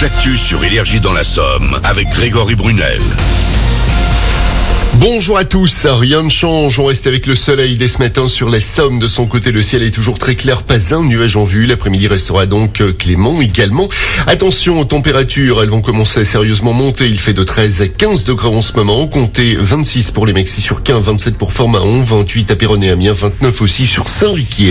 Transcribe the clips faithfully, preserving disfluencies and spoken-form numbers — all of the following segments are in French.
l'actu sur Énergie dans la Somme avec Grégory Brunel. Bonjour à tous, rien ne change, on reste avec le soleil dès ce matin sur la Somme. De son côté, le ciel est toujours très clair, pas un nuage en vue. L'après-midi restera donc clément également. Attention aux températures, elles vont commencer à sérieusement monter. Il fait de treize à quinze degrés en ce moment. Comptez vingt-six pour les Mexis-sur-Quin, vingt-sept pour Fort-Mahon, vingt-huit à Péronne et Amiens, vingt-neuf aussi sur Saint-Riquier.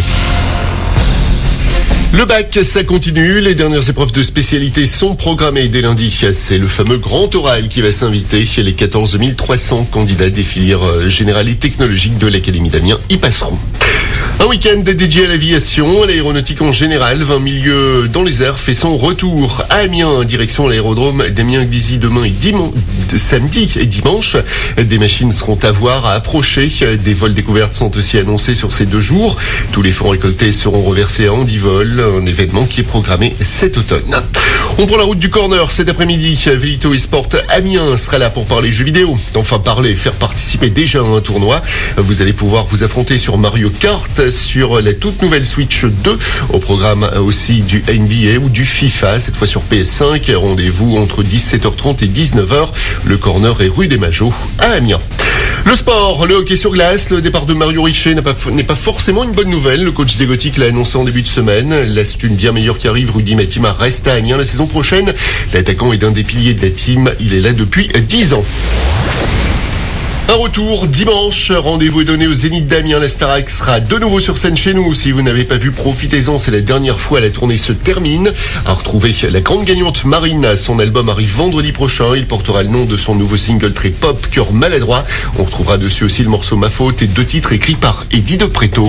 Le bac, ça continue. Les dernières épreuves de spécialité sont programmées dès lundi. C'est le fameux grand oral qui va s'inviter. Les quatorze mille trois cents candidats des filières générales et technologiques de l'Académie d'Amiens y passeront. Un week-end dédié à l'aviation, à l'aéronautique en général. vingt milieux dans les airs fait son retour à Amiens, direction l'aérodrome d'Amiens-Glizy demain et dimanche, samedi et dimanche. Des machines seront à voir, à approcher. Des vols découvertes sont aussi annoncés sur ces deux jours. Tous les fonds récoltés seront reversés à Handivol, un événement qui est programmé cet automne. On prend la route du corner cet après-midi. Velito eSport Amiens sera là pour parler jeux vidéo. Enfin parler, faire participer déjà à un tournoi. Vous allez pouvoir vous affronter sur Mario Kart, sur la toute nouvelle Switch deux, au programme aussi du N B A ou du FIFA, cette fois sur P S cinq. Rendez-vous entre dix-sept heures trente et dix-neuf heures. Le corner est rue des Majots à Amiens. Le sport, le hockey sur glace, le départ de Mario Richer n'est pas, n'est pas forcément une bonne nouvelle. Le coach des Gothiques l'a annoncé en début de semaine. Là, c'est une bien meilleure qui arrive. Rudy Matima reste à Amiens la saison prochaine. L'attaquant est d'un des piliers de la team. Il est là depuis dix ans. Un retour dimanche, rendez-vous est donné au Zénith d'Amiens. La Starac sera de nouveau sur scène chez nous. Si vous n'avez pas vu, profitez-en, c'est la dernière fois, la tournée se termine. À retrouver la grande gagnante Marine, son album arrive vendredi prochain. Il portera le nom de son nouveau single très pop, Cœur maladroit. On retrouvera dessus aussi le morceau Ma faute et deux titres écrits par Eddie de Préto.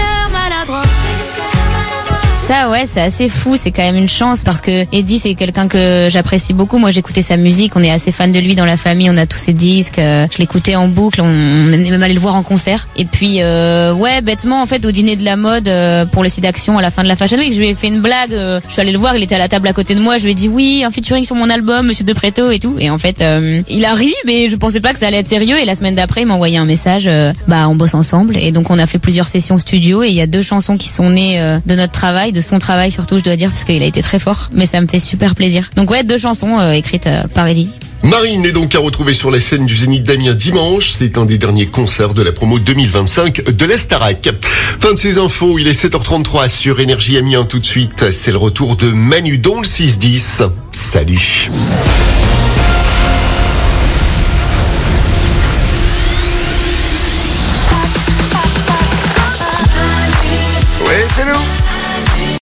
Ça, ouais, c'est assez fou, c'est quand même une chance parce que Eddie, c'est quelqu'un que j'apprécie beaucoup. Moi, j'écoutais sa musique, on est assez fan de lui dans la famille, on a tous ses disques, euh, je l'écoutais en boucle, on, on est même allé le voir en concert. Et puis, euh, ouais, bêtement, en fait, au dîner de la mode, euh, pour le site d'action à la fin de la Fashion Week, je lui ai fait une blague, euh, je suis allée le voir, il était à la table à côté de moi, je lui ai dit oui, un featuring sur mon album, Monsieur de Préto et tout. Et en fait, euh, il a ri, mais je pensais pas que ça allait être sérieux. Et la semaine d'après, il m'a envoyé un message, euh, bah, on bosse ensemble. Et donc, on a fait plusieurs sessions studio et il y a deux chansons qui sont nées euh, de notre travail, de son travail surtout, je dois dire, parce qu'il a été très fort, mais ça me fait super plaisir. Donc ouais, deux chansons euh, écrites euh, par Eddie. Marine est donc à retrouver sur la scène du Zénith d'Amiens dimanche. C'est un des derniers concerts de la promo deux mille vingt-cinq de la Starac. Fin de ces infos, il est sept heures trente-trois sur Énergie Amiens. Tout de suite, c'est le retour de Manu dans le six dix. Salut. Ouais, c'est nous.